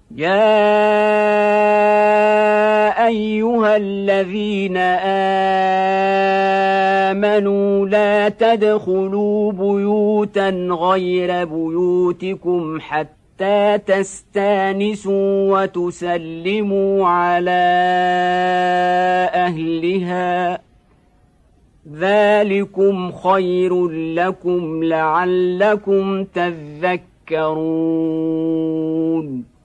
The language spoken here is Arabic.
يا أيها الذين آمنوا لا تدخلوا بيوتا غير بيوتكم حتى تستانسوا وتسلموا على أهلها ذلكم خير لكم لعلكم تذكرون